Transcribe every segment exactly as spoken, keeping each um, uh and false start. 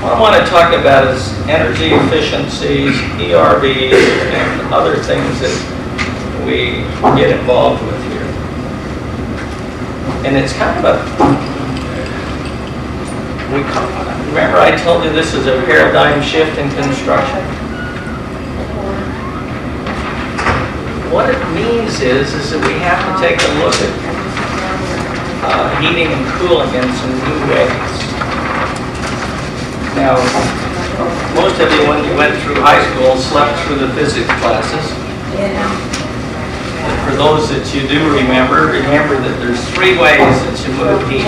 What I want to talk about is energy efficiencies, E R Vs, and other things that we get involved with here. And it's kind of a, we remember I told you this is a paradigm shift in construction? What it means is, is that we have to take a look at uh, heating and cooling in some new ways. Now, most of you, when you went through high school, slept through the physics classes. And for those that you do remember, remember that there's three ways that you move heat.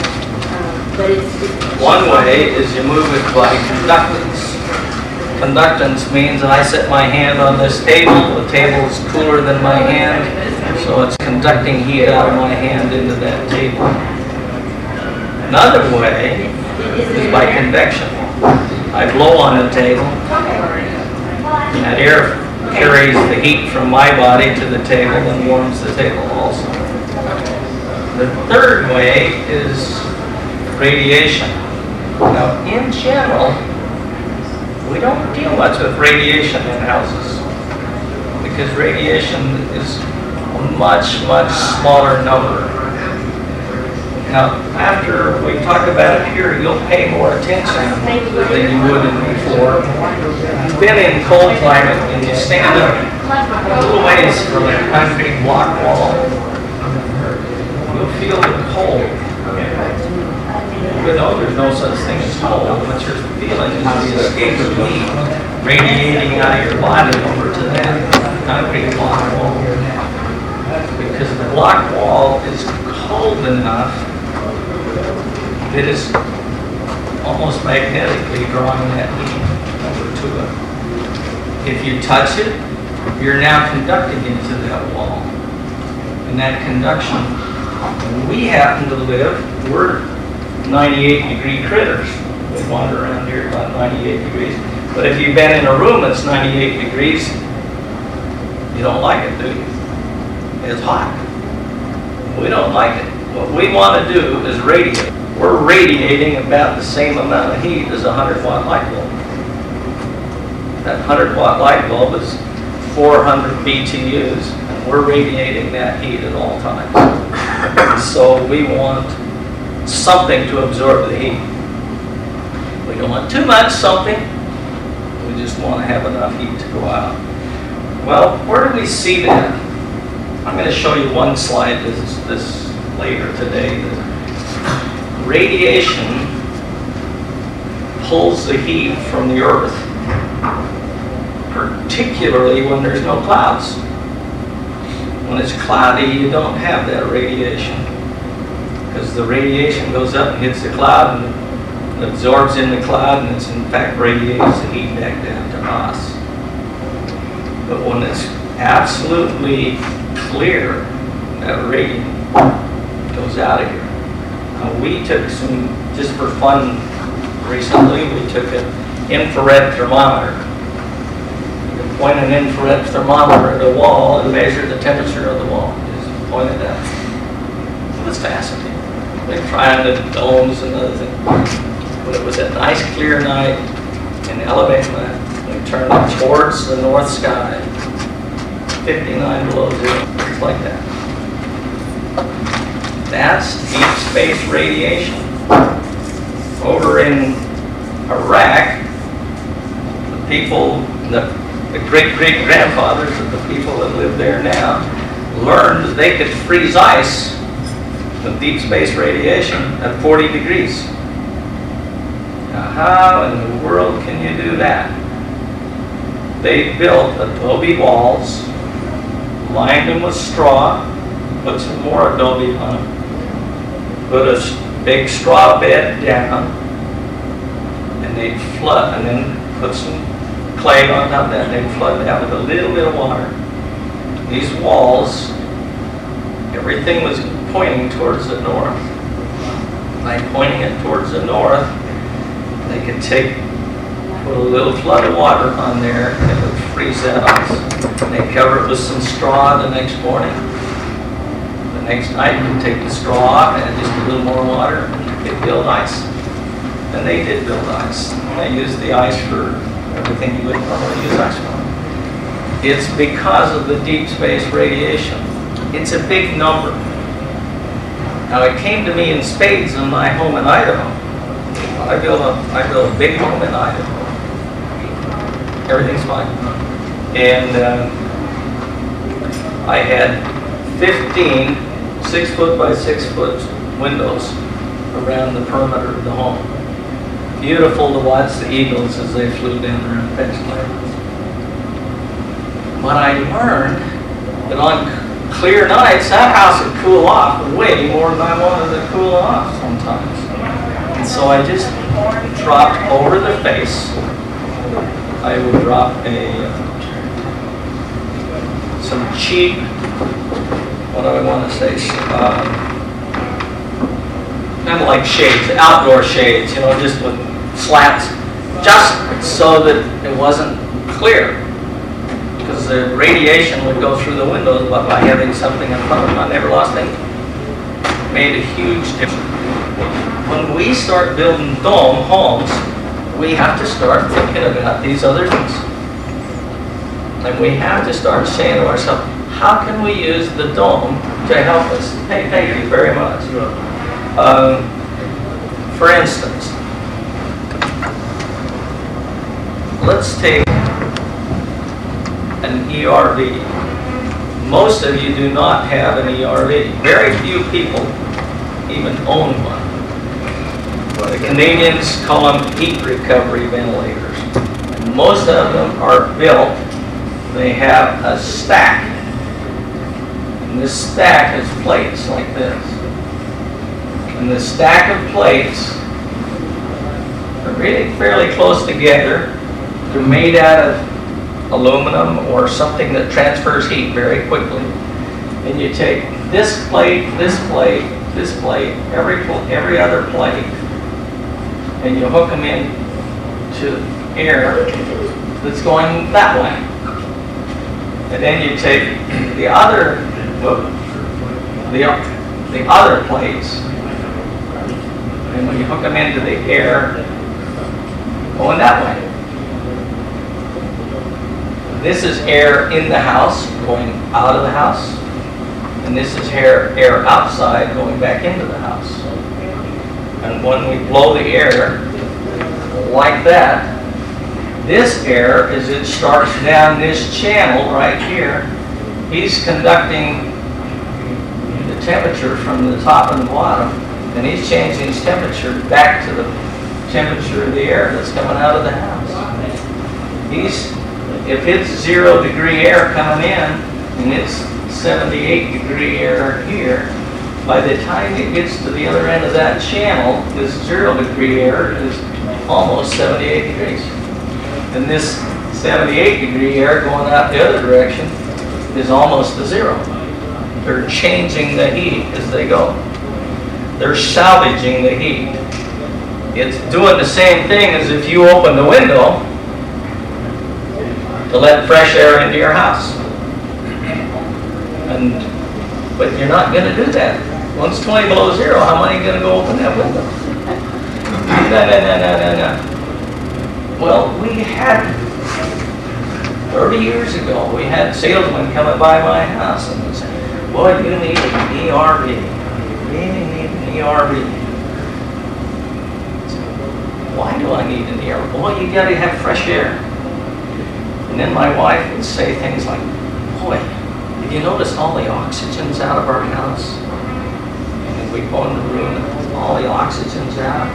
One way is you move it by conductance. Conductance means that I set my hand on this table, the table is cooler than my hand, so it's conducting heat out of my hand into that table. Another way is by convection. I blow on a table, and that air carries the heat from my body to the table and warms the table also. The third way is radiation. Now, in general, we don't deal much with radiation in houses because radiation is a much, much smaller number. Now, after we talk about it here, you'll pay more attention than you would before. You've been in cold climate and you stand up a little ways from a concrete block wall. You'll feel the cold. Even though there's no such thing as cold, what you're feeling is the escape of heat radiating out of your body over to that concrete block wall. Because the block wall is cold enough that it's almost magnetically drawing that heat over to it. If you touch it, you're now conducting into that wall. And that conduction, when we happen to live, we're ninety-eight degree critters. We wander around here about ninety-eight degrees. But if you've been in a room that's ninety-eight degrees, you don't like it, do you? It's hot. We don't like it. What we want to do is radiate. We're radiating about the same amount of heat as a one hundred watt light bulb. That one hundred watt light bulb is four hundred B T Us, and we're radiating that heat at all times. So we want something to absorb the heat. We don't want too much something. We just want to have enough heat to go out. Well, where do we see that? I'm going to show you one slide this, this later today. Radiation pulls the heat from the earth, particularly when there's no clouds. When it's cloudy, you don't have that radiation because the radiation goes up and hits the cloud and absorbs in the cloud, and it's in fact radiates the heat back down to us. But when it's absolutely clear, that radiation goes out of here. Now, we took some, just for fun recently, we took an infrared thermometer. You can point an infrared thermometer at a wall and measure the temperature of the wall. Just point it out. It was fascinating. They tried the domes and other things. But it was a nice clear night in Alabama. We turned it towards the north sky. fifty-nine below zero. It's like that. That's deep space radiation. Over in Iraq, the people, the, the great-great-grandfathers of the people that live there now learned that they could freeze ice with deep space radiation at forty degrees. Now, how in the world can you do that? They built adobe walls, lined them with straw, put some more adobe on them, put a big straw bed down, and they'd flood, and then put some clay on top of that, and they'd flood that with a little bit of water. These walls, everything was pointing towards the north. By pointing it towards the north, they could take, put a little flood of water on there, and it would freeze that ice. And they cover it with some straw the next morning. The next night, you take the straw off and just a little more water, and they build ice. And they did build ice. They used the ice for everything you would normally use ice for. It's because of the deep space radiation. It's a big number. Now it came to me in spades in my home in Idaho. I built a, I built a big home in Idaho. Everything's fine. And uh, I had fifteen six foot by six foot windows around the perimeter of the home. Beautiful to watch the eagles as they flew down around the fence line. But I learned that on clear nights, that house would cool off way more than I wanted to cool off sometimes. And so I just dropped over the face. I would drop a uh, some cheap, what do I want to say, um, kind of like shades, outdoor shades, you know, just with slats, just so that it wasn't clear. Because the radiation would go through the windows, but by having something in front of them, I never lost anything. Made a huge difference. When we start building dome homes, we have to start thinking about these other things. And we have to start saying to ourselves, how can we use the dome to help us? Hey, thank you very much. Um, for instance, let's take an E R V. Most of you do not have an E R V. Very few people even own one. The Canadians call them heat recovery ventilators. And most of them are built, they have a stack. And this stack has plates like this. And the stack of plates are really fairly close together. They're made out of aluminum or something that transfers heat very quickly. And you take this plate, this plate, this plate, every every other plate, and you hook them in to air that's going that way. And then you take the other the the other plates, and when you hook them into the air going that way. This is air in the house going out of the house, and this is air, air outside going back into the house. And when we blow the air like that, this air, as it starts down this channel right here, he's conducting the temperature from the top and the bottom, and he's changing his temperature back to the temperature of the air that's coming out of the house. He's If it's zero degree air coming in and it's seventy-eight degree air here, by the time it gets to the other end of that channel, this zero degree air is almost seventy-eight degrees. And this seventy-eight degree air going out the other direction is almost to zero. They're changing the heat as they go. They're salvaging the heat. It's doing the same thing as if you open the window to let fresh air into your house. And but you're not going to do that. Once twenty below zero, how many are going to go open that window? No, no, no, no, no, no. Well, we had, thirty years ago, we had salesmen coming by my house and would say, boy, you need an E R V. You really need an E R V. Why do I need an E R V? Well, you got to have fresh air. And then my wife would say things like, boy, did you notice all the oxygen's out of our house? And we'd go in the room and all the oxygen's out.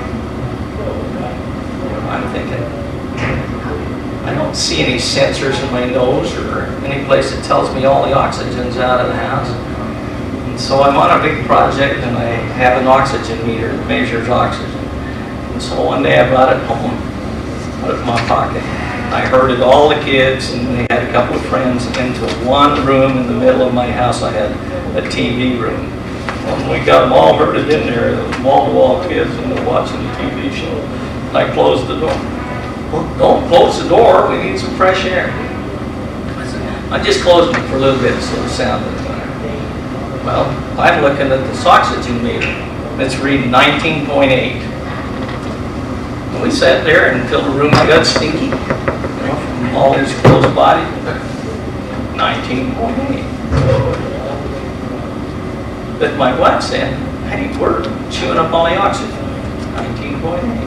I'm thinking, I don't see any sensors in my nose or any place that tells me all the oxygen's out of the house. And so I'm on a big project and I have an oxygen meter that measures oxygen. And so one day I brought it home, put it in my pocket. I herded all the kids, and they had a couple of friends, into one room in the middle of my house. I had a T V room. When we got them all herded in there, the wall-to-wall kids, and they're watching the T V show, I closed the door. Well, don't close the door. We need some fresh air. I said, I just closed it for a little bit so the sound was better. Well, I'm looking at this oxygen meter. It's reading nineteen point eight. we sat there until the room got stinky, you know, from all his close body. nineteen point eight. But my wife said, hey, we're chewing up all the oxygen. nineteen point eight.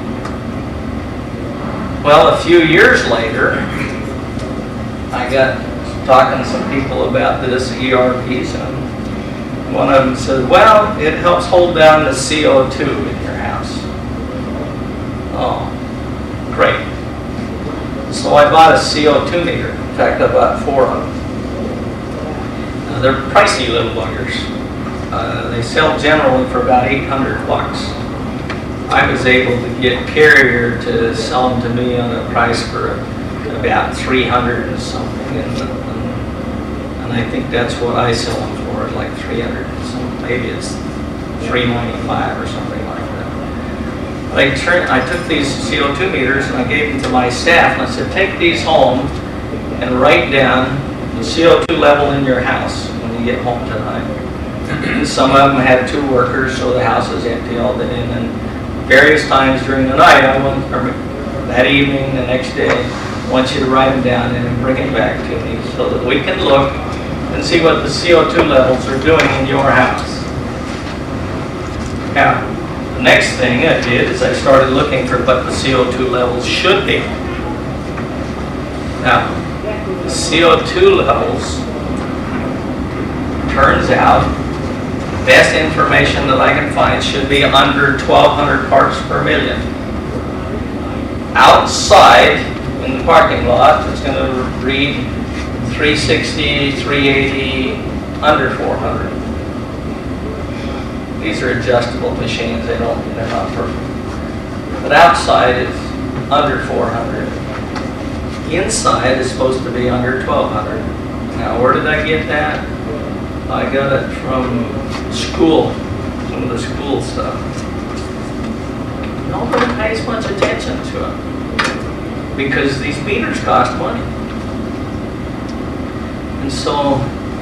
Well, a few years later, I got talking to some people about this E R Ps, and one of them said, well, it helps hold down the C O two in your house. Oh, great. So I bought a C O two meter. In fact, I bought four of them. Uh, they're pricey little buggers. Uh, they sell generally for about eight hundred bucks. I was able to get Carrier to sell them to me on a price for about three hundred and something, and, and I think that's what I sell them for, like three hundred and something. Maybe it's three ninety-five or something like that. I turned, I took these C O two meters and I gave them to my staff, and I said, take these home and write down the C O two level in your house when you get home tonight. Some of them had two workers, so the house was empty all day, and then various times during the night, I want, or that evening, the next day, I want you to write them down and bring it back to me so that we can look and see what the C O two levels are doing in your house. Now, the next thing I did is I started looking for what the C O two levels should be. Now, the C O two levels, turns out, best information that I can find should be under twelve hundred parts per million. Outside, in the parking lot, it's going to read three sixty, three eighty, under four hundred. These are adjustable machines, they don't, they're not perfect. But outside it's under four hundred. Inside is supposed to be under twelve hundred. Now, where did I get that? I got it from school, some of the school stuff. Nobody pays much attention to it because these meters cost money. And so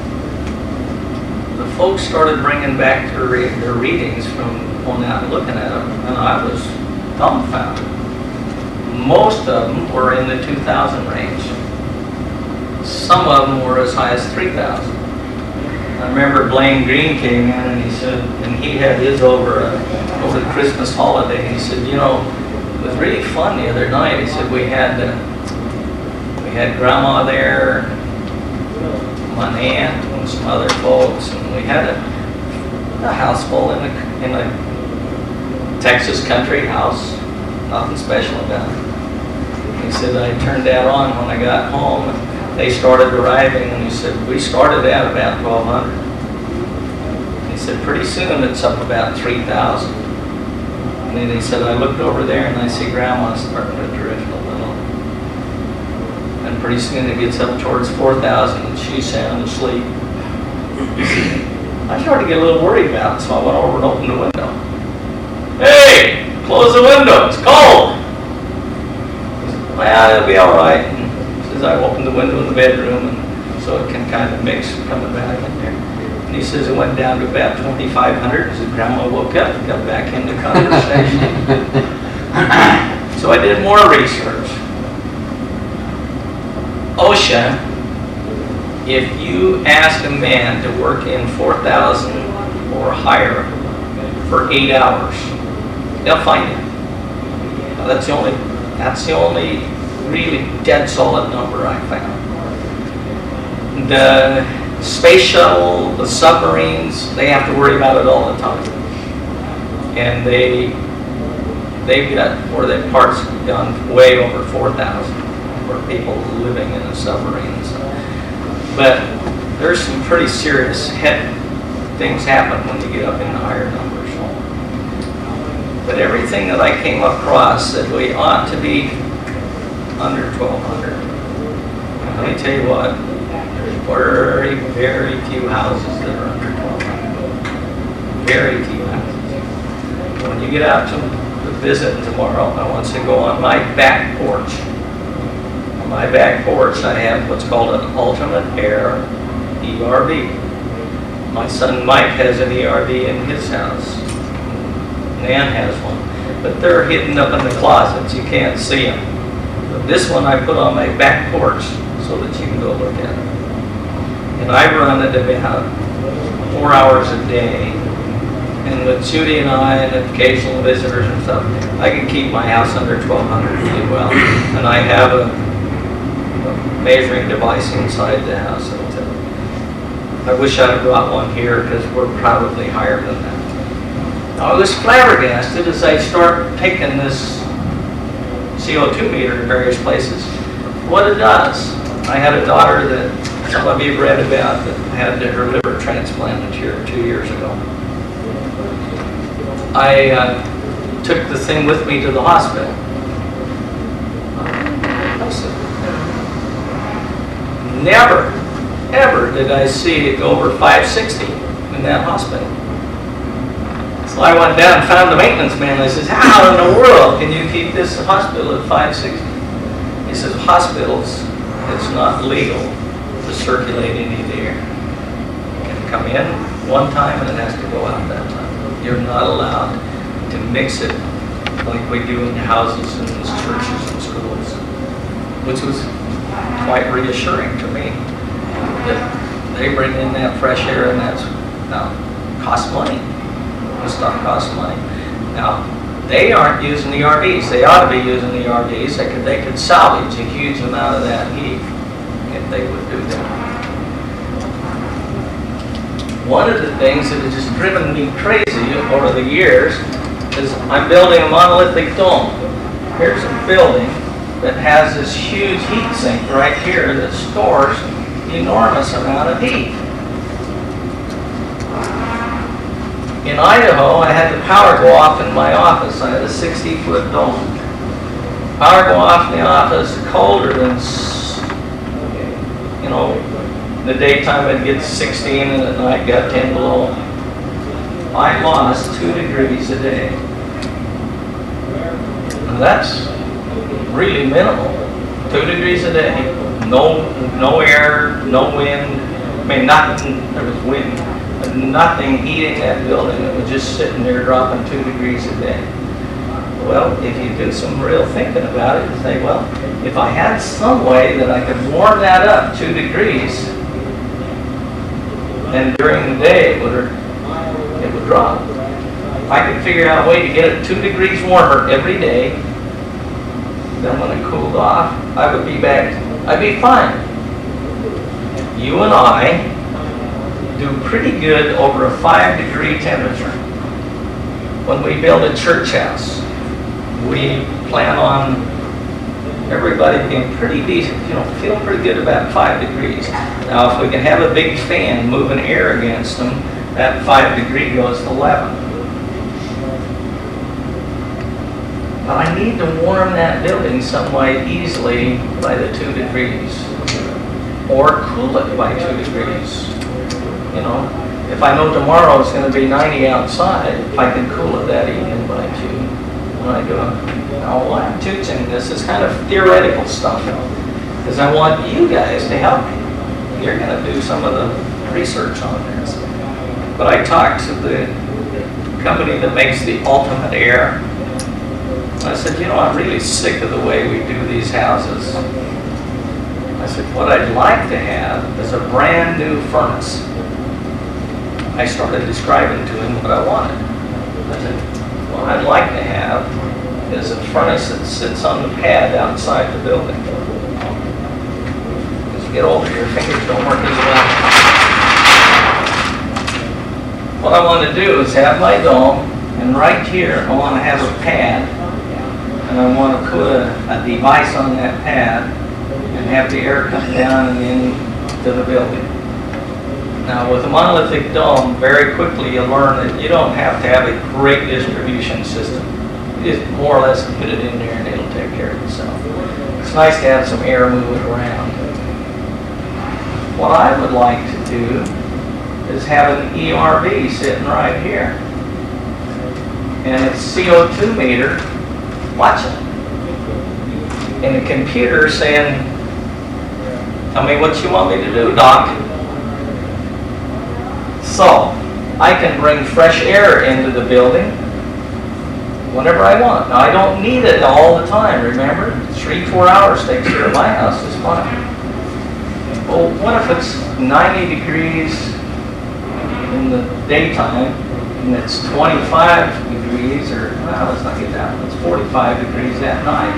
the folks started bringing back their, re their readings from going out and looking at them, and I was dumbfounded. Most of them were in the two thousand range. Some of them were as high as three thousand. I remember Blaine Green came in and he said, and he had his over uh, over the Christmas holiday. He said, you know, it was really fun the other night. He said we had uh, we had Grandma there, my aunt, and some other folks, and we had a, a house full in a in a Texas country house. Nothing special about it. He said I turned that on when I got home. And they started arriving, and he said, we started at about twelve hundred. He said, pretty soon it's up about three thousand. And then he said, I looked over there and I see Grandma starting to drift a little. And pretty soon it gets up towards four thousand and she's sound asleep. I started to get a little worried about it, so I went over and opened the window. Hey, close the window, it's cold. Well, it'll be all right. I opened the window in the bedroom, and so it can kind of mix coming back in there. And he says it went down to about twenty-five hundred. He said, Grandma woke up and got back into conversation. So I did more research. OSHA, if you ask a man to work in four thousand or higher for eight hours, they'll find him. Well, that's the only, that's the only really dead solid number I found. The space shuttle, the submarines, they have to worry about it all the time. And they, they've got, or their parts gone way over four thousand for people living in the submarines. But there's some pretty serious head things happen when you get up in the higher numbers. But everything that I came across said we ought to be under twelve hundred. Let me tell you what, there's very, very few houses that are under twelve hundred. Very few houses. When you get out to visit tomorrow, I want you to go on my back porch. On my back porch, I have what's called an alternate air E R V. My son Mike has an E R V in his house. Nan has one. but they're hidden up in the closets. You can't see them. But this one I put on my back porch so that you can go look at it. And I run it about four hours a day. And with Judy and I and occasional visitors and stuff, I can keep my house under twelve hundred really well. And I have a, a measuring device inside the house. I wish I'd have brought one here because we're probably higher than that. I was flabbergasted as I start taking this C O two meter to various places, what it does. I had a daughter that some of you read about that had her liver transplanted here two years ago. I uh, took the thing with me to the hospital. Never, ever did I see it go over five sixty in that hospital. So I went down and found the maintenance man. I says, how in the world can you keep this hospital at five sixty? He says, hospitals, it's not legal to circulate any of the air. It can come in one time and it has to go out that time. You're not allowed to mix it like we do in houses and churches and schools, which was quite reassuring to me that they bring in that fresh air and that's now costs money. It's not cost money. Now, they aren't using E R Vs. They ought to be using E R Vs. They could, they could salvage a huge amount of that heat if they would do that. One of the things that has just driven me crazy over the years is I'm building a monolithic dome. Here's a building that has this huge heat sink right here that stores enormous amount of heat. In Idaho, I had the power go off in my office. I had a sixty foot dome. Power go off in the office, colder than, you know, in the daytime it gets sixteen and at night got ten below. I lost two degrees a day. And that's really minimal. Two degrees a day. No, no air, no wind. I mean, nothing, there was wind. Nothing heating that building. It was just sitting there dropping two degrees a day. Well, if you do some real thinking about it, you say, well, if I had some way that I could warm that up two degrees, then during the day it would, it would drop. If I could figure out a way to get it two degrees warmer every day, then when it cooled off, I would be back, I'd be fine. You and I do pretty good over a five degree temperature. When we build a church house, we plan on everybody being pretty decent, you know, feeling pretty good about five degrees. Now, if we can have a big fan moving air against them, that five degree goes to eleven. But I need to warm that building some way easily by the two degrees, or cool it by two degrees. You know, if I know tomorrow it's going to be ninety outside, if I can cool it that evening by two, when I do it. Now, why I'm teaching this is kind of theoretical stuff, because I want you guys to help me. You're going to do some of the research on this. But I talked to the company that makes the Ultimate Air. I said, you know, I'm really sick of the way we do these houses. I said, what I'd like to have is a brand new furnace. I started describing to him what I wanted. I said, what I'd like to have is a furnace that sits on the pad outside the building. As you get older, your fingers don't work as well. What I want to do is have my dome, and right here I want to have a pad, and I want to put a, a device on that pad and have the air come down and into the building. Now, with a monolithic dome, very quickly you'll learn that you don't have to have a great distribution system. You just more or less put it in there and it'll take care of itself. It's nice to have some air moving around. What I would like to do is have an E R V sitting right here. And it's C O two meter watching. And the computer saying, tell me what you want me to do, Doc. So, I can bring fresh air into the building, whenever I want. Now, I don't need it all the time, remember? Three, four hours takes care of my house, is fine. Well, what if it's ninety degrees in the daytime, and it's twenty-five degrees, or, well, let's not get that one, it's forty-five degrees at night.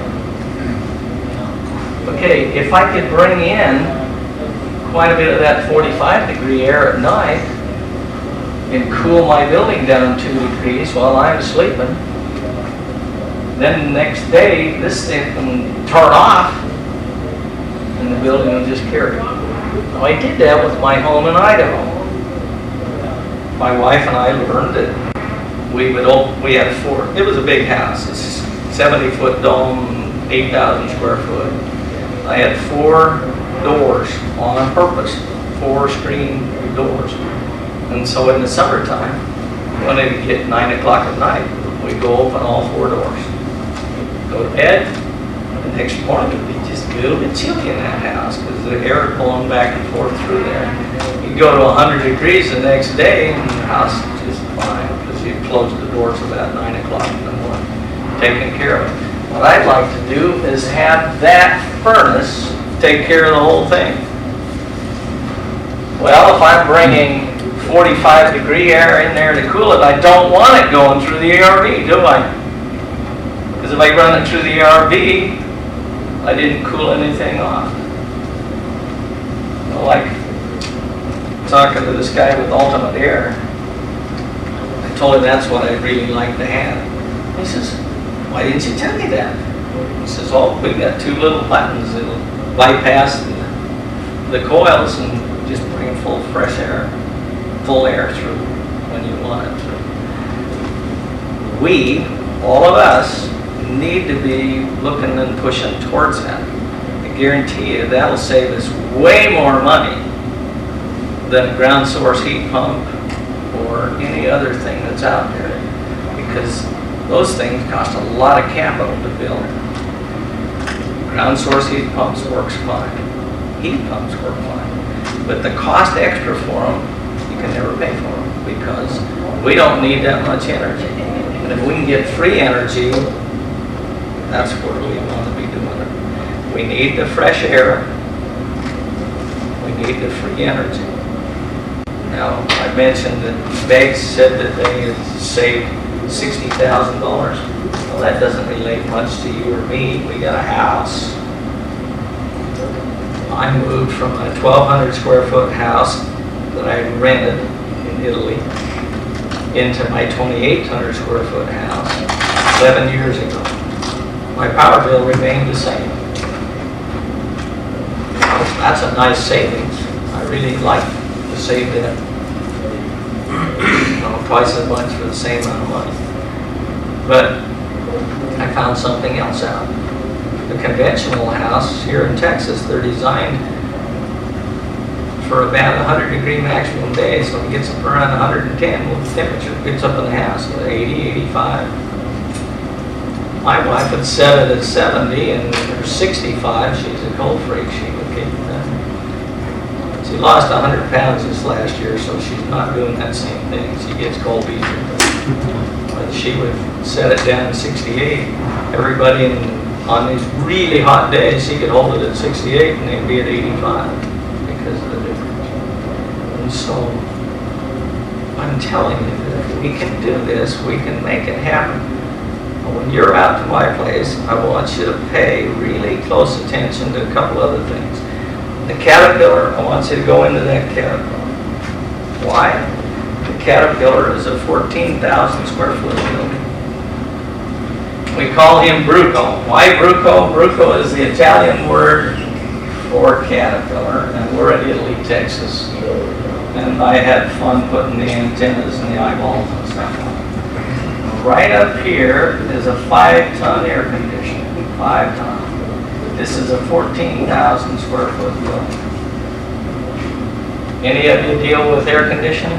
Okay, if I could bring in quite a bit of that forty-five degree air at night and cool my building down two degrees while I'm sleeping, then the next day this thing can turn off and the building will just carry. Now, I did that with my home in Idaho. My wife and I learned that we would open, we had four, it was a big house, it's seventy foot dome, eight thousand square foot. I had four doors on purpose, four screen doors. And so in the summertime, when it would get nine o'clock at night, we'd go open all four doors. Go to bed, the next morning it would be just a little bit chilly in that house because the air is blowing back and forth through there. You'd go to one hundred degrees the next day and the house is just fine because you'd close the doors about nine o'clock in the morning, taking care of it. What I'd like to do is have that furnace take care of the whole thing. Well, if I'm bringing forty-five degree air in there to cool it, I don't want it going through the A R V, do I? Because if I run it through the A R V, I didn't cool anything off. Well, like talking to this guy with Ultimate Air, I told him that's what I'd really like to have. He says, why didn't you tell me that? He says, oh, we've got two little buttons that'll bypass the, the coils and just bring full fresh air, full air through when you want it to. We, all of us, need to be looking and pushing towards that. I guarantee you that'll save us way more money than a ground source heat pump or any other thing that's out there, because those things cost a lot of capital to build. Ground source heat pumps works fine. Heat pumps work fine. But the cost extra for them, you can never pay for them because we don't need that much energy. And if we can get free energy, that's where we want to be doing it. We need the fresh air. We need the free energy. Now, I mentioned that Beggs said that they had saved sixty thousand dollars. Well, that doesn't relate much to you or me. We got a house. I moved from a twelve hundred square foot house that I rented in Italy into my twenty-eight hundred square foot house eleven years ago. My power bill remained the same. That's a nice savings. I really like to save that. You know, twice as much for the same amount of money. But I found something else out. The conventional house here in Texas, they're designed for about one hundred degree maximum days. So it gets up around one hundred ten, well, the temperature gets up in the house at eighty, eighty-five. My wife would set it at seventy, and her sixty-five, she's a cold freak, she would keep that. She lost one hundred pounds this last year, so she's not doing that same thing. She gets cold easier. But she would set it down to sixty-eight. Everybody in, on these really hot days, she could hold it at sixty-eight and they'd be at eighty-five because of the difference. And so, I'm telling you that if we can do this, we can make it happen. When you're out to my place, I want you to pay really close attention to a couple other things. The Caterpillar, I want you to go into that Caterpillar. Why? The Caterpillar is a fourteen thousand square foot building. We call him Bruco. Why Bruco? Bruco is the Italian word for Caterpillar, and we're in Italy, Texas. And I had fun putting the antennas and the eyeballs and stuff on. Right up here is a five ton air conditioner, five ton. This is a fourteen thousand square foot building. Any of you deal with air conditioning?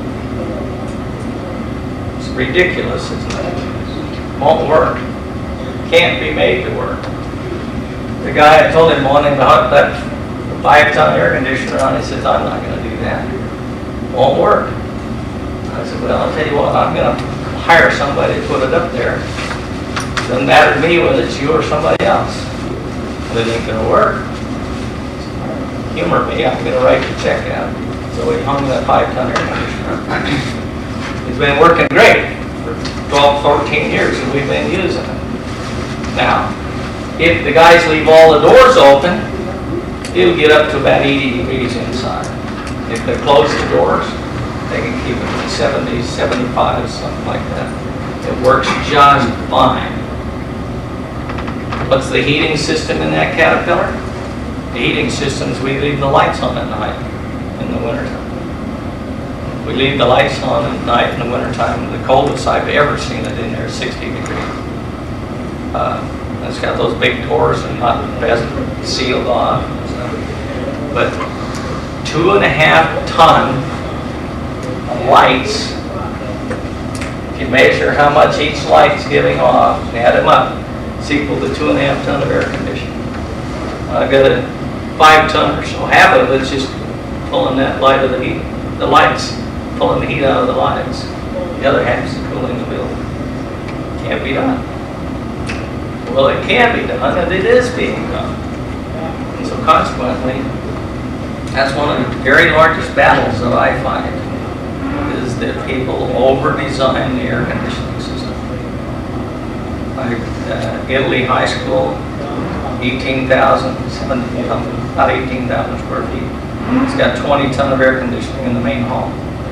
It's ridiculous, isn't it? Won't work. Can't be made to work. The guy, I told him wanting to hook that five ton air conditioner on, he says, I'm not going to do that. Won't work. I said, well, I'll tell you what, I'm going to hire somebody to put it up there. Doesn't matter to me whether it's you or somebody else. But it ain't gonna work. Humor me, I'm gonna write the check out. So we hung that five-ton air conditioner. It's been working great for twelve, fourteen years and we've been using it. Now, if the guys leave all the doors open, it'll get up to about eighty degrees inside. If they close the doors, they can keep it at seventy, seventy-five, something like that. It works just fine. What's the heating system in that Caterpillar? The heating system is we leave the lights on at night in the wintertime. We leave the lights on at night in the wintertime. The coldest I've ever seen it in there is sixty degrees. Uh, it's got those big doors and not best sealed off. But two and a half ton of lights, if you measure how much each light's giving off, add them up, it's equal to two and a half ton of air conditioning. I've got a five ton or so. Half of it's just pulling that light of the heat, the lights, pulling the heat out of the lights. The other half is cooling the building. Can't be done. Well, it can be done, and it is being done. And so consequently, that's one of the very largest battles that I find, is that people over-design the air conditioning system. Like uh, Italy High School, eighteen thousand, about eighteen thousand square feet. It's got twenty ton of air conditioning in the main hall.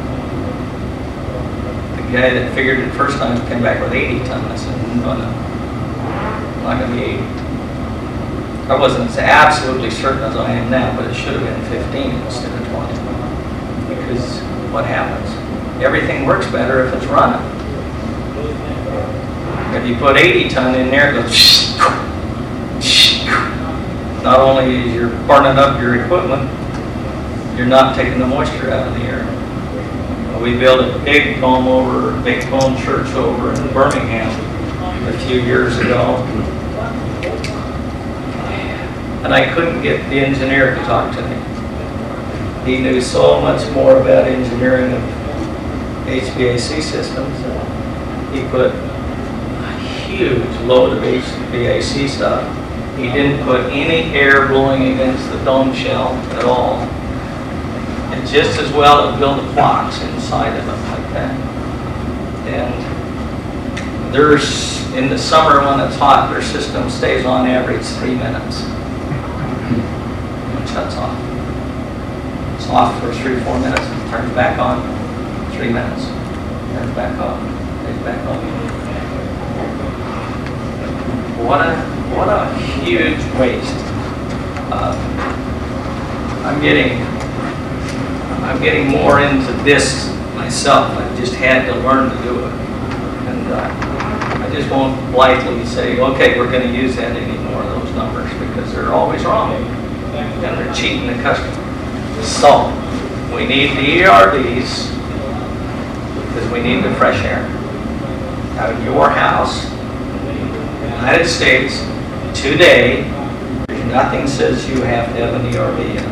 The guy that figured it first time came back with eighty ton. I said, no, no, not going to be eighty. I wasn't as absolutely certain as I am now, but it should have been fifteen instead of twenty. Because what happens? Everything works better if it's running. If you put eighty ton in there, it goes. Not only is you're burning up your equipment, you're not taking the moisture out of the air. We built a big dome over, a big dome church over in Birmingham a few years ago. And I couldn't get the engineer to talk to me. He knew so much more about engineering of H V A C systems. He put a huge load of H V A C stuff. He didn't put any air blowing against the dome shell at all. And just as well to build a box inside of it like that. And there's, in the summer when it's hot, their system stays on average three minutes. It shuts off. It's off for three, four minutes, turns back on, three minutes, turns back on, stays back on. What a, what a huge waste. Uh, I'm getting, I'm getting more into this myself. I just had to learn to do it. And uh, I just won't blithely say, okay, we're going to use that anymore, those numbers, because they're always wrong. And they're cheating the customer. So, we need the E R Ds because we need the fresh air. Out of your house, in the United States, today, nothing says you have to have an E R D in it.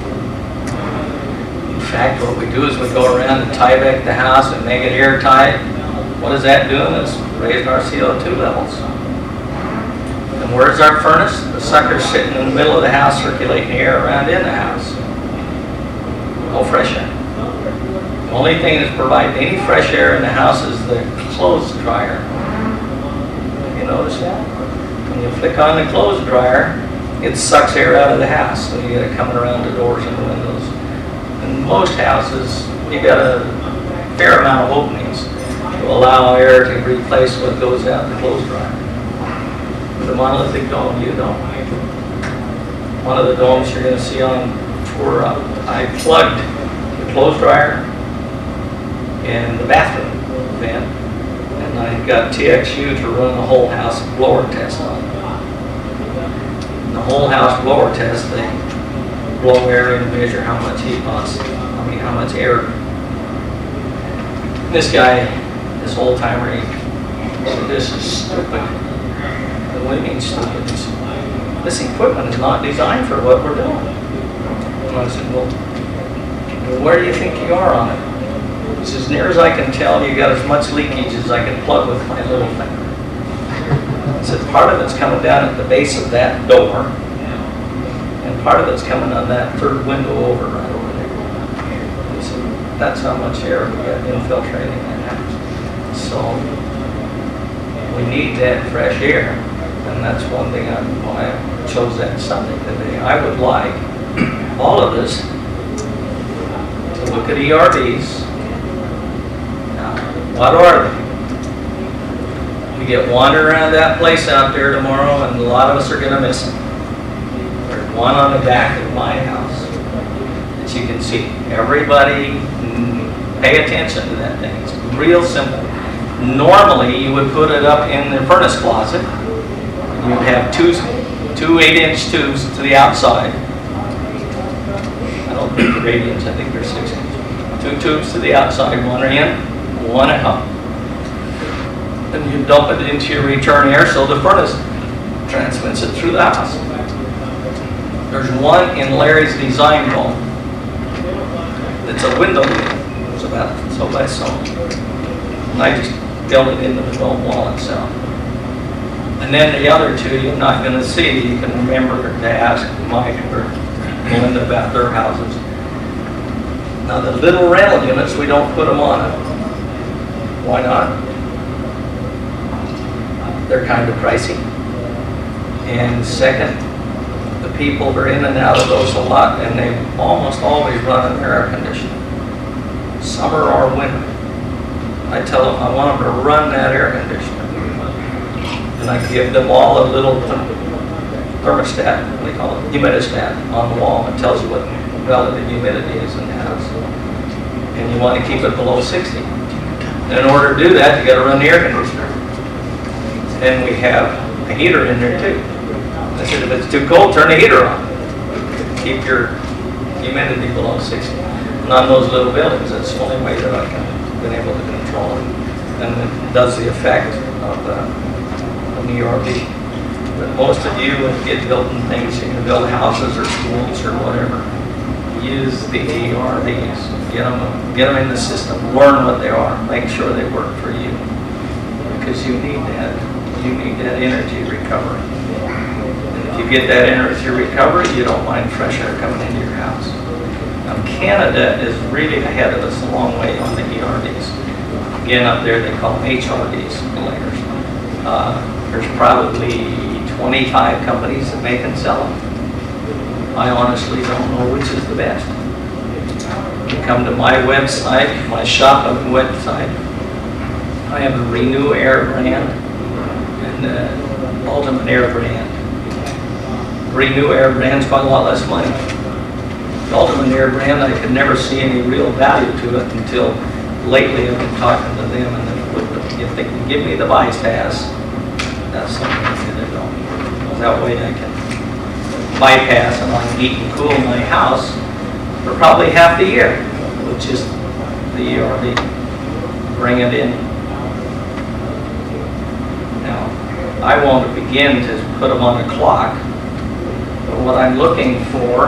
In fact, what we do is we go around and tie-back the house and make it airtight. What is that doing? It's raising our C O two levels. And where's our furnace? The sucker's sitting in the middle of the house circulating air around in the house. No fresh air. The only thing that's providing any fresh air in the house is the clothes dryer. You notice that? When you flick on the clothes dryer, it sucks air out of the house. So you get it coming around the doors and the windows. In most houses, you got a fair amount of openings to allow air to replace what goes out the clothes dryer. The monolithic dome, you don't. One of the domes you're going to see on tour, uh, I plugged the clothes dryer in the bathroom vent, and I got T X U to run the whole house blower test on it. In the whole house blower test, they blow air and measure how much heat loss, I mean how much air. This guy, this old timer, he said, "This is stupid." What do you mean stupid? He said, "This equipment is not designed for what we're doing." And I said, well, where do you think you are on it? He says, near as I can tell, you got as much leakage as I can plug with my little finger. He said, part of it's coming down at the base of that door, and part of it's coming on that third window over right over there. He said, that's how much air we got infiltrating that house. So we need that fresh air, and that's one thing I, why I chose that subject today. I would like all of us to look at E R Vs. Now, what are they? We get wandering around that place out there tomorrow, and a lot of us are going to miss them. There's one on the back of my house that you can see. Everybody mm, pay attention to that thing. It's real simple. Normally, you would put it up in the furnace closet. You'd have two, two eight-inch tubes to the outside. I don't think they're eight inch, I think they're six inch. Two tubes to the outside, one in, one out. And you dump it into your return air so the furnace transmits it through the house. There's one in Larry's design dome. It's a window. It's about so by so. And I just built it into the dome wall itself. And then the other two you're not going to see. You can remember to ask Mike or Melinda about their houses. Now the little rental units, we don't put them on it. Why not? They're kind of pricey. And second, the people are in and out of those a lot, and they almost always run an air conditioner, summer or winter. I tell them I want them to run that air conditioner, and I give them all a little thermostat, what do you call it, humidistat on the wall. It tells you what relative humidity is in the house, and you want to keep it below sixty. And in order to do that, you got to run the air conditioner. And we have a heater in there too. I said, if it's too cold, turn the heater on. Keep your humidity below sixty. And on those little buildings, that's the only way that I've been able to control it. And it does the effect of uh, an E R V. But most of you, when you get building things, you can build houses or schools or whatever, use the E R Vs. Get them, get them in the system. Learn what they are. Make sure they work for you. Because you need that. You need that energy recovery. And if you get that energy recovery, you don't mind fresh air coming into your house. Now, Canada is really ahead of us a long way on the E R Vs. Again, up there they call them H R Vs, layers. Uh, there's probably twenty-five companies that make and sell them. I honestly don't know which is the best. You come to my website, my shopping website. I have a Renew Air brand. Uh, Ultimate Air brand. Renew Air brand's quite a lot less money. The Ultimate Air brand, I could never see any real value to it until lately I've been talking to them, and if they can give me the bypass, that's something I'm going to do. That way I can bypass and I can heat and cool my house for probably half the year, which is the E R V. Bring it in. I want to begin to put them on the clock. But what I'm looking for,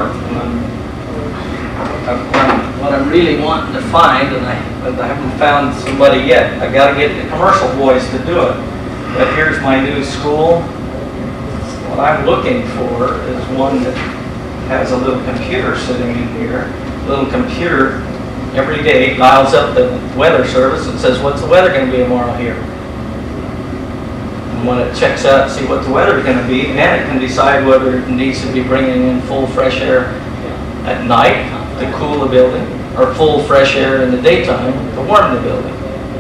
what I'm really wanting to find, and I, I haven't found somebody yet. I got to get the commercial boys to do it. But here's my new school. What I'm looking for is one that has a little computer sitting in here. A little computer every day dials up the weather service and says, "What's the weather going to be tomorrow here?" When it checks out, see what the weather is going to be, and it can decide whether it needs to be bringing in full fresh air at night to cool the building, or full fresh air in the daytime to warm the building.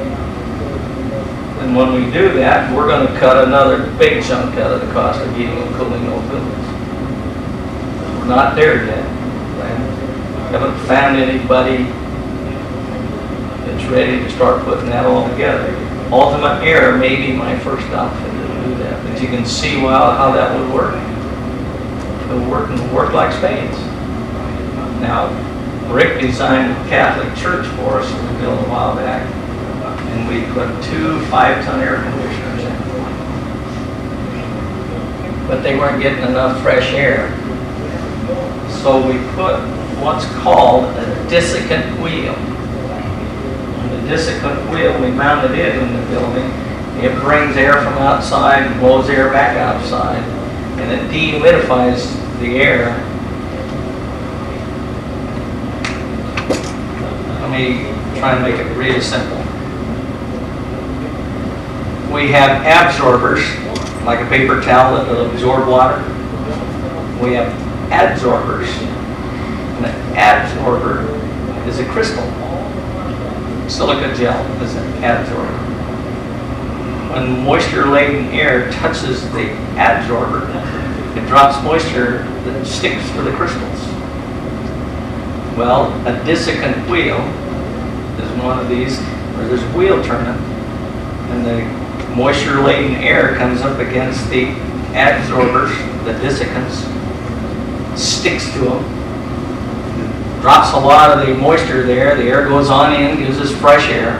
And when we do that, we're going to cut another big chunk out of the cost of heating and cooling those buildings. We're not there yet. I haven't found anybody that's ready to start putting that all together. Ultimate Air may be my first outfit to do that, but you can see well how that would work. It would work and work like spades. Now, Rick designed a Catholic church for us we built a while back, and we put two five-ton air conditioners in. But they weren't getting enough fresh air. So we put what's called a desiccant wheel. dissecant wheel, we mounted it in the building. It brings air from outside and blows air back outside, and it dehumidifies the air. Let me try and make it really simple. We have absorbers, like a paper towel that will absorb water. We have adsorbers. And an adsorber is a crystal. Silica gel is an adsorber. When moisture-laden air touches the adsorber, it drops moisture that sticks to the crystals. Well, a dissecant wheel is one of these where there's a wheel turning, and the moisture-laden air comes up against the adsorbers, the dissecants, sticks to them, drops a lot of the moisture there. The air goes on in, gives us fresh air.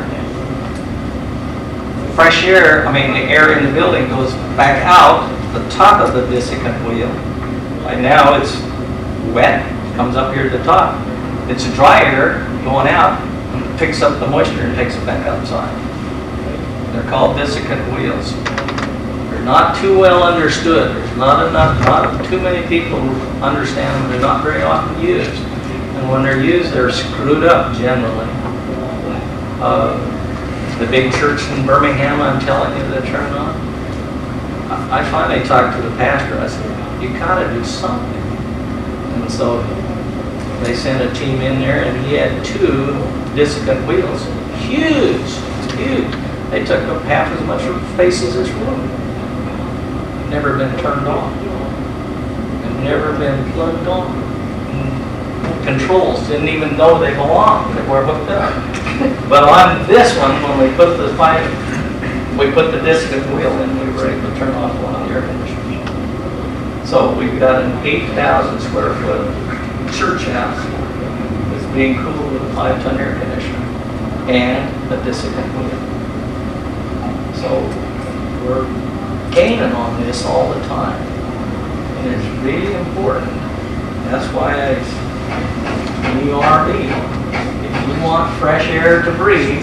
Fresh air, I mean the air in the building goes back out the top of the dissecant wheel. By now it's wet, comes up here to the top. It's dry air going out and picks up the moisture and takes it back outside. They're called dissecant wheels. They're not too well understood. There's not enough, not too many people who understand them. They're not very often used. And when they're used, they're screwed up generally. Uh, the big church in Birmingham, I'm telling you, that turned on. I, I finally talked to the pastor. I said, you gotta do something. And so they sent a team in there, and he had two dissecant wheels. Huge, huge. They took up half as much space as this room. Never been turned on. And never been plugged on. Controls didn't even know they belonged. They were hooked up. But on this one, when we put the pipe, we put the dissecant wheel in, we were able to turn off one of the air conditioners. So we've got an eight thousand square foot church house that's being cooled with a five ton air conditioner and a dissecant wheel. So we're gaining on this all the time, and it's really important. That's why I, in the R V, if you want fresh air to breathe,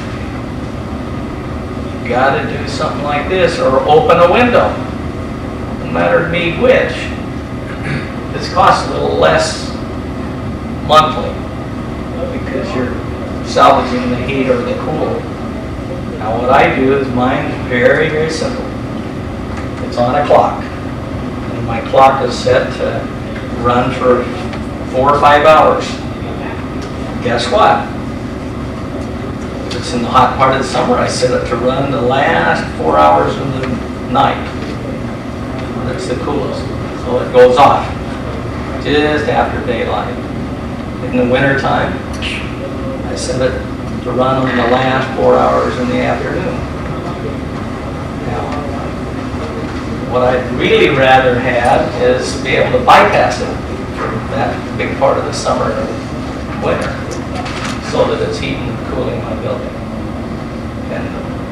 you got to do something like this, or open a window. No matter to me which, this costs a little less monthly because you're salvaging the heat or the cool. Now what I do is mine's very, very simple. It's on a clock. And my clock is set to run for four or five hours. Guess what? If it's in the hot part of the summer, I set it to run the last four hours of the night. That's the coolest. So it goes off just after daylight. In the winter time, I set it to run on the last four hours in the afternoon. Now, what I'd really rather have is be able to bypass it for that big part of the summer and winter, so that it's heating and cooling my building. And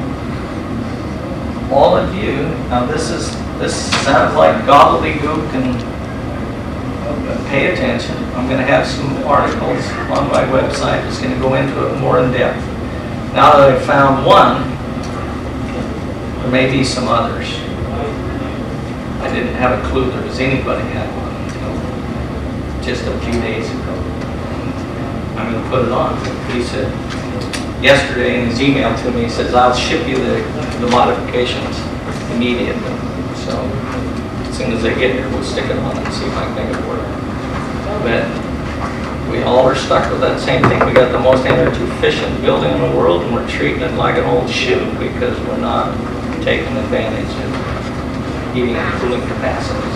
all of you, now this is this sounds like gobbledygook, and pay attention. I'm going to have some articles on my website that's going to go into it more in depth. Now that I've found one, there may be some others. I didn't have a clue there was anybody had one until just a few days ago. I'm going to put it on. He said yesterday in his email to me, he says, I'll ship you the, the modifications immediately. So as soon as they get here, we'll stick it on and see if I can make it work. But we all are stuck with that same thing. We got the most energy efficient building in the world, and we're treating it like an old shoe because we're not taking advantage of heating and cooling capacities.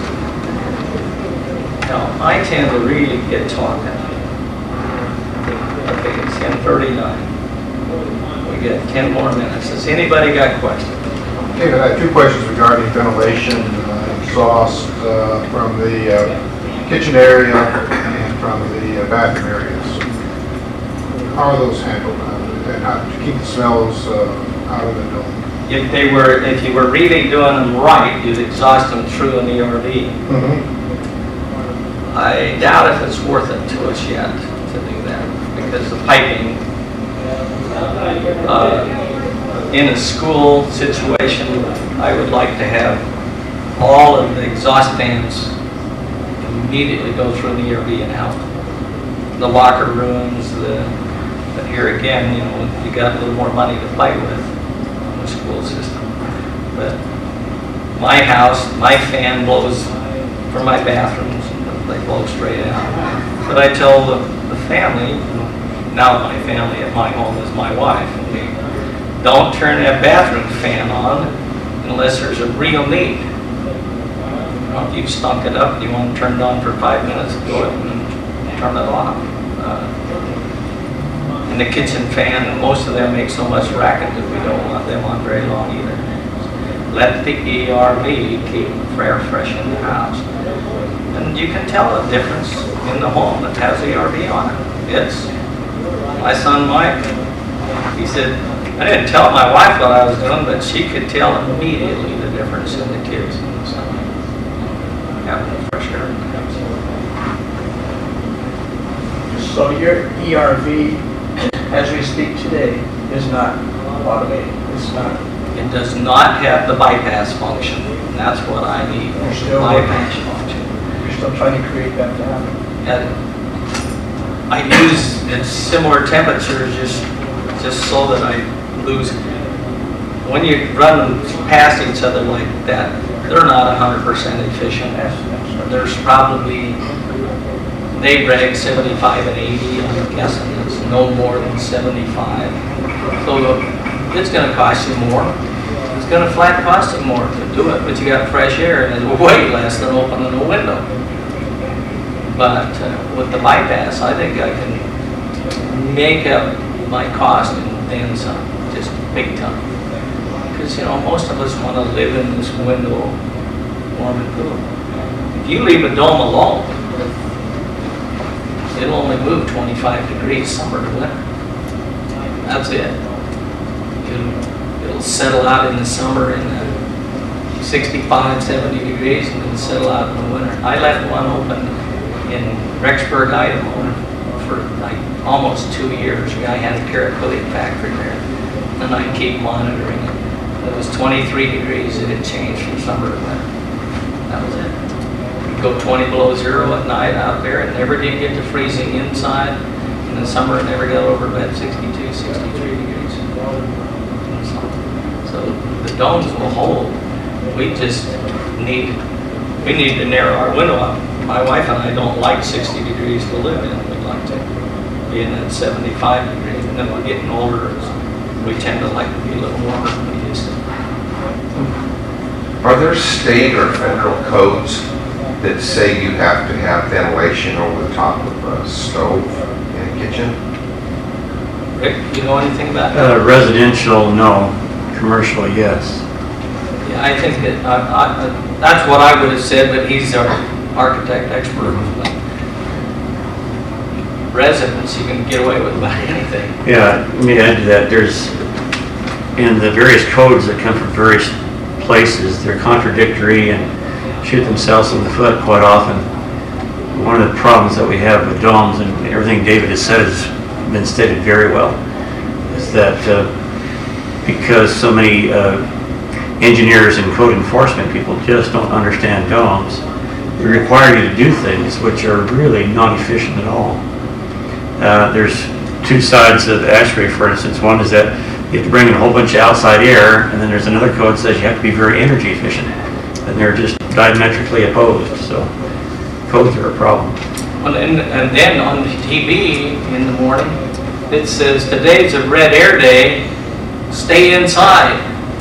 Now, I tend to really get talking. Okay, it's ten thirty-nine. We get ten more minutes. Has anybody got questions? David, I have two questions regarding ventilation, uh, exhaust uh, from the uh, kitchen area and from the uh, bathroom areas. How are those handled, uh, and how to keep the smells uh, out of the building? If they were, if you were really doing them right, you'd exhaust them through an E R V. Mm-hmm. I doubt if it's worth it to us yet to do that, because the piping Uh, in a school situation, I would like to have all of the exhaust fans immediately go through the E R V and out. The locker rooms, the, but here again, you know, you got a little more money to play with in the school system. But my house, my fan blows for my bathrooms, they blow straight out. But I tell the, the family, now my family at my home is my wife, and we don't turn that bathroom fan on unless there's a real need. You know, if you've stunk it up, you want to turn it on for five minutes, go ahead and turn it off. Uh, and the kitchen fan, most of them make so much racket that we don't want them on very long either. Let the E R V keep air fresh in the house. And you can tell a difference in the home that has E R V on it. It's my son Mike. He said, I didn't tell my wife what I was doing, but she could tell immediately the difference in the kids in the summer. Having fresh air in the house. So your E R V, as we speak today, is not automated. It's not. It does not have the bypass function. And that's what I need. You're still bypass function. You're still trying to create that to happen. And I use at similar temperatures just just so that I lose. When you run past each other like that, they're not one hundred percent efficient. There's probably, they reg seventy-five and eighty, I'm guessing it's no more than seventy-five. So it's going to cost you more. It's going to flat cost you more to do it, but you got fresh air and it's way less than opening a window. But uh, with the bypass, I think I can make up my cost and then some, just big time. Because, you know, most of us want to live in this window, warm and cool. If you leave a dome alone, it'll only move twenty-five degrees summer to winter. That's it. It'll, it'll settle out in the summer in the sixty-five, seventy degrees and then settle out in the winter. I left one open in Rexburg, Idaho for like almost two years. A guy had a carrot pudding factory there, and I keep monitoring it. It was twenty-three degrees. It had changed from summer to winter. That was it. We'd go twenty below zero at night out there. It never did get to freezing inside. In the summer, it never got over about sixty-two, sixty-three degrees. So the domes will hold. We just need, we need to narrow our window up. My wife and I don't like sixty degrees to live in. We'd like to be in at seventy-five degrees. And then we're getting older. We tend to like to be a little warmer than we used to. Are there state or federal codes that say you have to have ventilation over the top of a stove in a kitchen? Rick, do you know anything about that? Uh, residential, no. Commercial, yes. Yeah, I think that, I, I, that's what I would have said, but he's our architect expert. Residents, you can get away with about anything. Yeah, let me add to that. There's, in the various codes that come from various places, they're contradictory and shoot themselves in the foot quite often. One of the problems that we have with domes, and everything David has said has been stated very well, is that uh, because so many uh, engineers and code enforcement people just don't understand domes, they require you to do things which are really not efficient at all. Uh, there's two sides of the ASHRAE, for instance. One is that you have to bring in a whole bunch of outside air, and then there's another code that says you have to be very energy efficient. And they're just diametrically opposed, so codes are a problem. Well, and, and then on the T V in the morning, it says, today's a red air day, stay inside.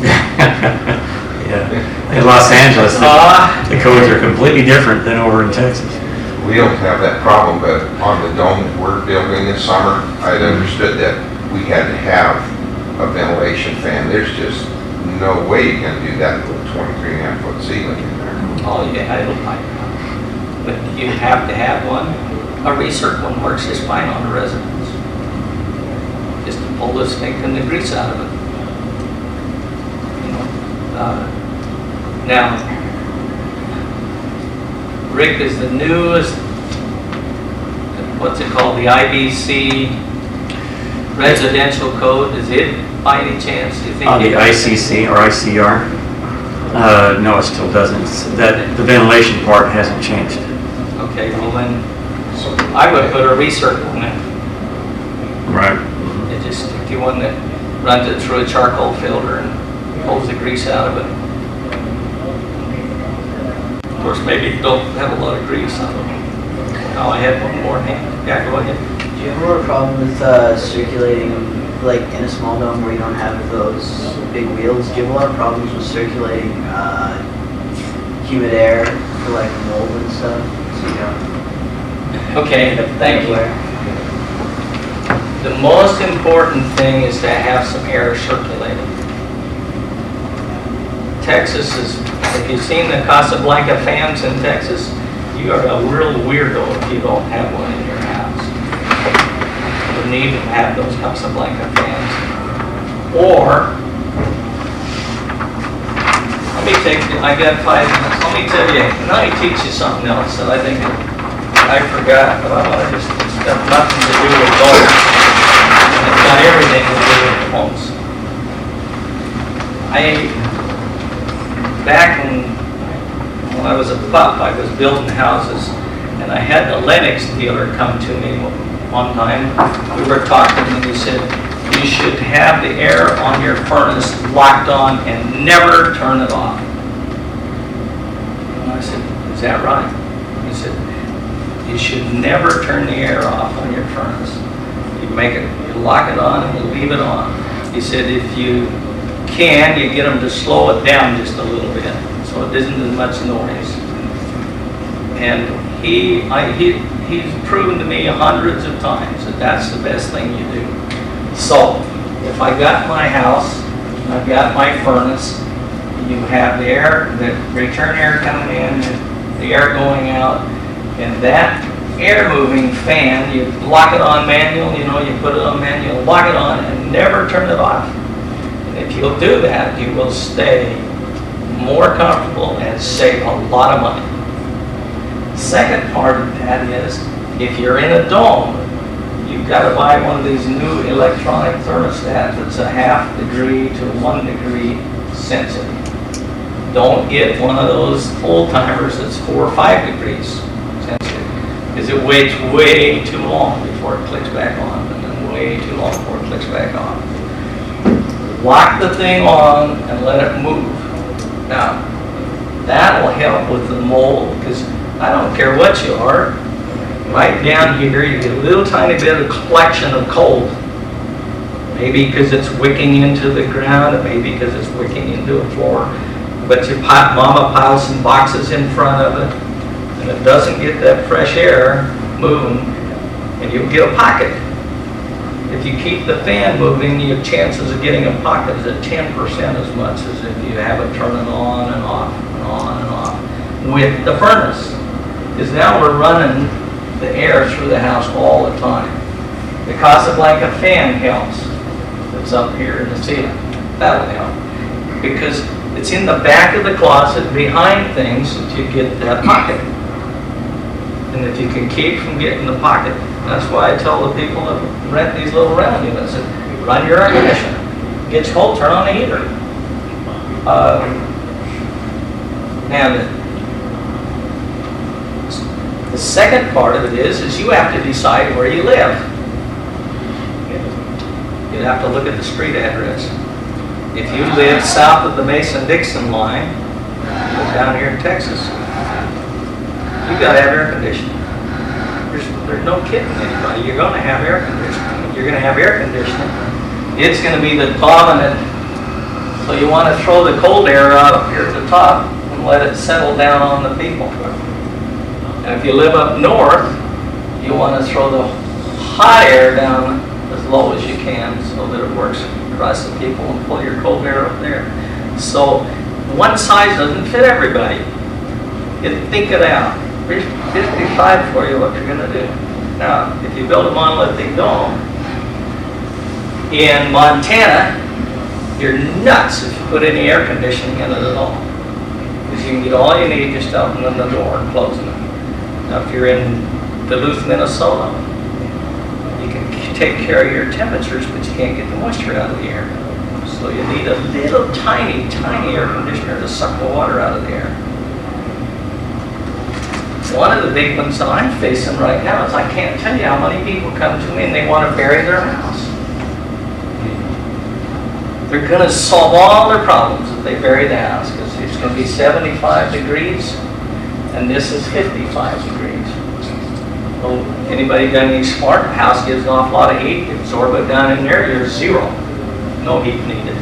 Yeah. In Los Angeles, the, uh, the codes are completely different than over in Texas. We don't have that problem, but on the dome that we're building this summer, I'd understood that we had to have a ventilation fan. There's just no way you can do that with a twenty-three and a half foot ceiling in there. oh yeah, I don't like that. But you have to have one. A recirc one works just fine on the residence. Just to pull the stink and the grease out of it. You know, uh, now, Rick is the newest, what's it called, the I B C residential code, is it by any chance, do you think? On the it- I C C or I C R? Uh, no, it still doesn't. It's- That, the ventilation part hasn't changed. Okay, well then, I would put a recircle in it. Right. It just, if you want that, runs it through a charcoal filter and pulls the grease out of it. Of course, maybe you don't have a lot of grease on it. Oh, I had one more hand. Yeah, go ahead. Do you have more problem with uh, circulating, like in a small dome where you don't have those big wheels? Do you have a lot of problems with circulating uh, humid air for like mold and stuff? So you don't Okay, end up thank you. everywhere? The most important thing is to have some air circulating. Texas is, if you've seen the Casablanca fans in Texas, you are a real weirdo if you don't have one in your house. You need to have those Casablanca fans. Or, let me take, I got five minutes, let me tell you, let me teach you something else that I think I forgot, but I want to just, it's got nothing to do with dogs. It's got everything to do with homes. I, back when, when I was a pup, I was building houses, and I had the Lennox dealer come to me one time. We were talking, and he said, you should have the air on your furnace locked on and never turn it off. And I said, is that right? He said, you should never turn the air off on your furnace. You make it, you lock it on and you leave it on. He said if you can, you get them to slow it down just a little bit so it isn't as much noise. And he, I, he, he's proven to me hundreds of times that that's the best thing you do. So if I got my house, I've got my furnace, you have the air, the return air coming in, the air going out, and that air moving fan, you lock it on manual, you know, you put it on manual, lock it on and never turn it off. And if you'll do that, you will stay more comfortable and save a lot of money. Second part of that is, if you're in a dome, you've got to buy one of these new electronic thermostats that's a half degree to one degree sensitive. Don't get one of those old timers that's four or five degrees sensitive, because it waits way too long before it clicks back on, and then way too long before it clicks back on. Lock the thing on and let it move. Now, that will help with the mold, because I don't care what you are, right down here you get a little tiny bit of collection of cold. Maybe because it's wicking into the ground, and maybe because it's wicking into a floor. But your pot, mama piles some boxes in front of it, and it doesn't get that fresh air moving, and you'll get a pocket. If you keep the fan moving, your chances of getting a pocket is at ten percent as much as if you have it turning on and off and on and off with the furnace. Because now we're running the air through the house all the time. The Casablanca fan helps. It's up here in the ceiling. That'll help. Because it's in the back of the closet behind things that you get that pocket. And if you can keep from getting the pocket, that's why I tell the people that rent these little round units, that run your air conditioner. Gets cold, turn on the heater. Uh, and the second part of it is, is you have to decide where you live. You have to look at the street address. If you live south of the Mason-Dixon line, down here in Texas, you've got to have air conditioning. There's, there's no kidding anybody. You're going to have air conditioning. If you're going to have air conditioning, it's going to be the dominant. So you want to throw the cold air out up here at the top and let it settle down on the people. And if you live up north, you want to throw the hot air down as low as you can so that it works across the people and pull your cold air up there. So one size doesn't fit everybody. You think it out. Here's fifty-five for you what you're going to do. Now, if you build a monolithic dome, in Montana, you're nuts if you put any air conditioning in it at all. Because you can get all you need just opening the door and closing it. Now, if you're in Duluth, Minnesota, You can take care of your temperatures, but you can't get the moisture out of the air. So you need a little tiny, tiny air conditioner to suck the water out of the air. One of the big ones that I'm facing right now is I can't tell you how many people come to me and they want to bury their house. They're going to solve all their problems if they bury the house, because it's going to be seventy-five degrees and this is fifty-five degrees. Well, anybody done any smart? The house gives an awful lot of heat. You absorb it down in there, you're zero. No heat needed.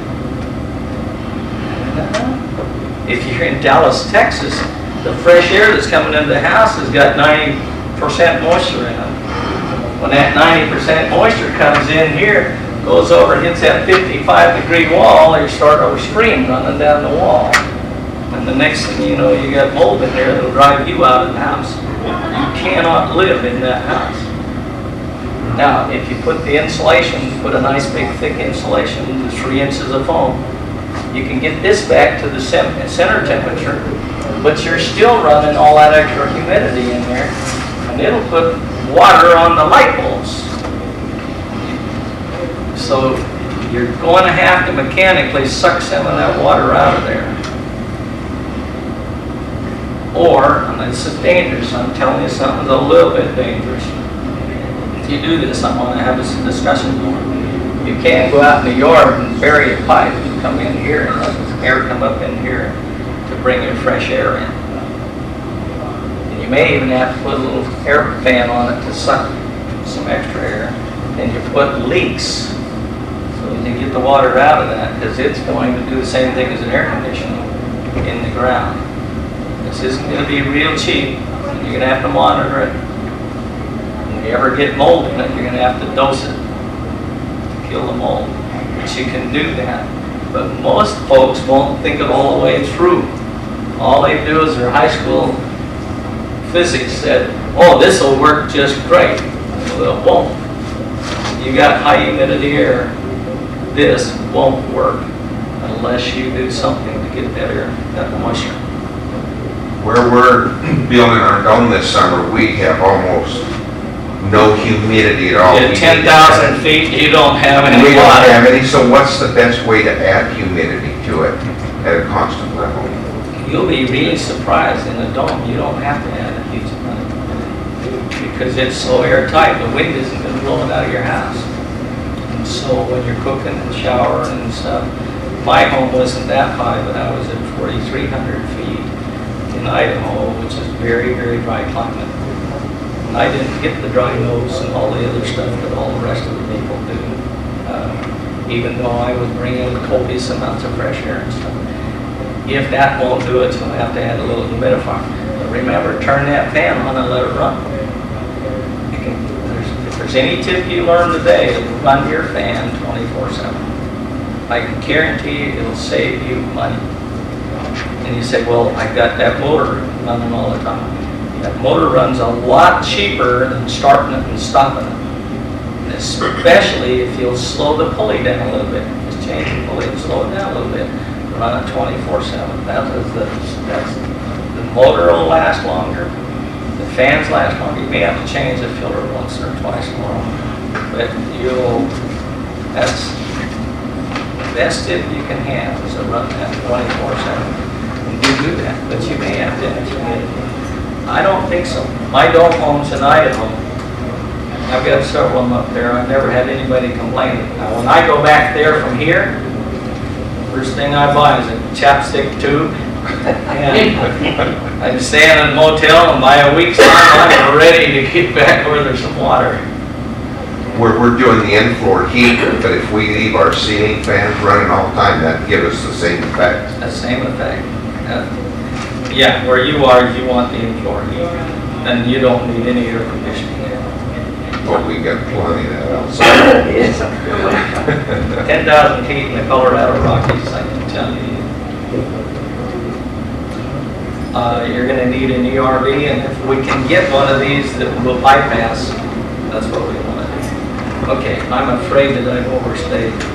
If you're in Dallas, Texas, the fresh air that's coming into the house has got ninety percent moisture in it. When that ninety percent moisture comes in here, goes over and hits that fifty-five degree wall, you start a stream running down the wall. And the next thing you know, you got mold in there that'll drive you out of the house. You cannot live in that house. Now, if you put the insulation, put a nice big thick insulation, three inches of foam, you can get this back to the center temperature, but you're still running all that extra humidity in there, and it'll put water on the light bulbs. So you're going to have to mechanically suck some of that water out of there. Or, and this is dangerous, I'm telling you something's a little bit dangerous. If you do this, I want to have this discussion more. You can go out in the yard and bury a pipe and come in here and let the air come up in here to bring your fresh air in. And you may even have to put a little air fan on it to suck some extra air. And you put leaks so you get the water out of that, because it's going to do the same thing as an air conditioner in the ground. This isn't going to be real cheap. You're going to have to monitor it. If you ever get mold in it, you're going to have to dose it to kill the mold. But you can do that. But most folks won't think it all the way through. All they do is their high school physics said, oh, this will work just great. Well, it won't. You got high humidity air, this won't work unless you do something to get that air, that moisture. Where we're building our dome this summer, we have almost no humidity at all. At ten thousand feet, you don't have any We don't water. have any, so what's the best way to add humidity to it at a constant level? You'll be really surprised in the dome, you don't have to add a huge amount of humidity because it's so airtight, the wind isn't going to blow it out of your house. And so when you're cooking and showering and stuff, my home wasn't that high, but I was at forty-three hundred feet in Idaho, which is very, very dry climate. And I didn't get the dry nose and all the other stuff that all the rest of the people do, uh, even though I was bringing copious amounts of fresh air and stuff. If that won't do it, you'll have to add a little humidifier. But remember, turn that fan on and let it run. You can, there's, if there's any tip you learn today, run your fan twenty-four seven. I can guarantee you it'll save you money. And you say, well, I got that motor running all the time. That motor runs a lot cheaper than starting it and stopping it. And especially if you'll slow the pulley down a little bit. Just change the pulley and slow it down a little bit. Run it twenty-four seven. That is the, that's, the motor will last longer. The fans last longer. You may have to change the filter once or twice more. But you'll, that's the best tip you can have is to run that twenty-four seven. You do that, but you may have to add humidity. I don't think so. My dome homes in Idaho, I've got several of them up there. I've never had anybody complain. Now, when I go back there from here, first thing I buy is a chapstick tube, and I stay in a motel, and by a week's time, I'm ready to get back where there's some water. We're, we're doing the in-floor heat, but if we leave our ceiling fans running all the time, that gives us the same effect. The same effect. Uh, yeah, where you are, you want the in-floor heat, and you don't need any air conditioning. But we got plenty of that outside. It's ten thousand feet in the Colorado Rockies, I can tell you. Uh, you're going to need an E R V, and if we can get one of these that will bypass, that's what we want to do. Okay, I'm afraid that I've overstayed.